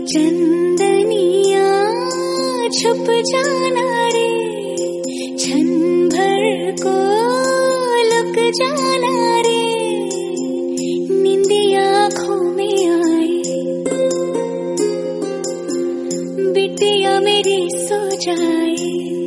चंदनिया छुप जाना रे, क्षण भर को लुक जाना रे, नींदिया आँखों में आई, बिटिया मेरी सो जाए।